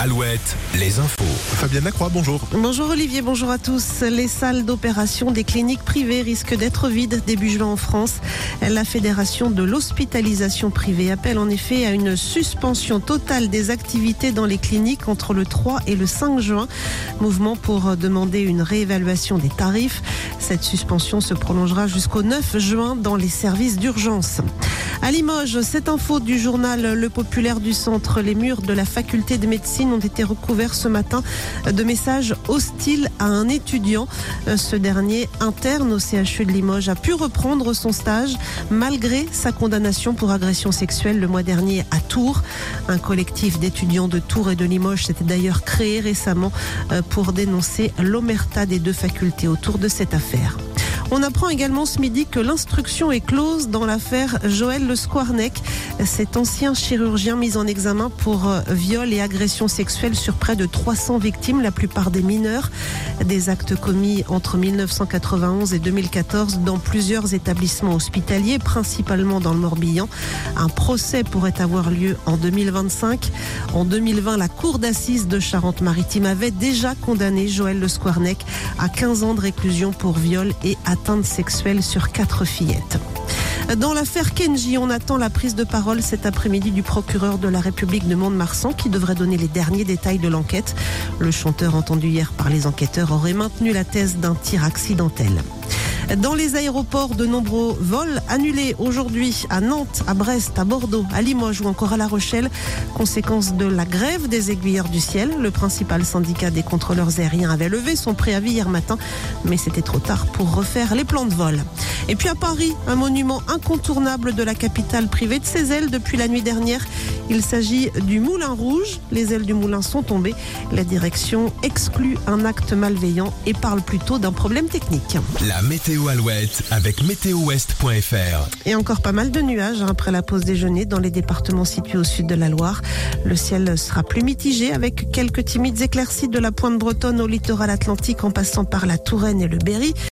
Alouette, les infos. Fabienne Lacroix, bonjour. Bonjour Olivier, bonjour à tous. Les salles d'opération des cliniques privées risquent d'être vides début juin en France. La Fédération de l'hospitalisation privée appelle en effet à une suspension totale des activités dans les cliniques entre le 3 et le 5 juin. Mouvement pour demander une réévaluation des tarifs. Cette suspension se prolongera jusqu'au 9 juin dans les services d'urgence. À Limoges, cette info du journal Le Populaire du Centre. Les murs de la faculté de médecine ont été recouverts ce matin de messages hostiles à un étudiant. Ce dernier, interne au CHU de Limoges, a pu reprendre son stage malgré sa condamnation pour agression sexuelle le mois dernier à Tours. Un collectif d'étudiants de Tours et de Limoges s'était d'ailleurs créé récemment pour dénoncer l'omerta des deux facultés autour de cette affaire. On apprend également ce midi que l'instruction est close dans l'affaire Joël Le Squarnec, cet ancien chirurgien mis en examen pour viol et agression sexuelle sur près de 300 victimes, la plupart des mineurs. Des actes commis entre 1991 et 2014 dans plusieurs établissements hospitaliers, principalement dans le Morbihan. Un procès pourrait avoir lieu en 2025. En 2020, la cour d'assises de Charente-Maritime avait déjà condamné Joël Le Squarnec à 15 ans de réclusion pour viol et atteinte sexuelle sur 4 fillettes. Dans l'affaire Kenji, on attend la prise de parole cet après-midi du procureur de la République de Mont-de-Marsan qui devrait donner les derniers détails de l'enquête. Le chanteur entendu hier par les enquêteurs aurait maintenu la thèse d'un tir accidentel. Dans les aéroports, de nombreux vols annulés aujourd'hui à Nantes, à Brest, à Bordeaux, à Limoges ou encore à La Rochelle. Conséquence de la grève des aiguilleurs du ciel. Le principal syndicat des contrôleurs aériens avait levé son préavis hier matin, mais c'était trop tard pour refaire les plans de vol. Et puis à Paris, un monument incontournable de la capitale privée de ses ailes depuis la nuit dernière. Il s'agit du Moulin Rouge. Les ailes du moulin sont tombées. La direction exclut un acte malveillant et parle plutôt d'un problème technique. La météo Alouette avec météowest.fr. Et encore pas mal de nuages après la pause déjeuner dans les départements situés au sud de la Loire. Le ciel sera plus mitigé avec quelques timides éclaircies de la pointe bretonne au littoral atlantique en passant par la Touraine et le Berry.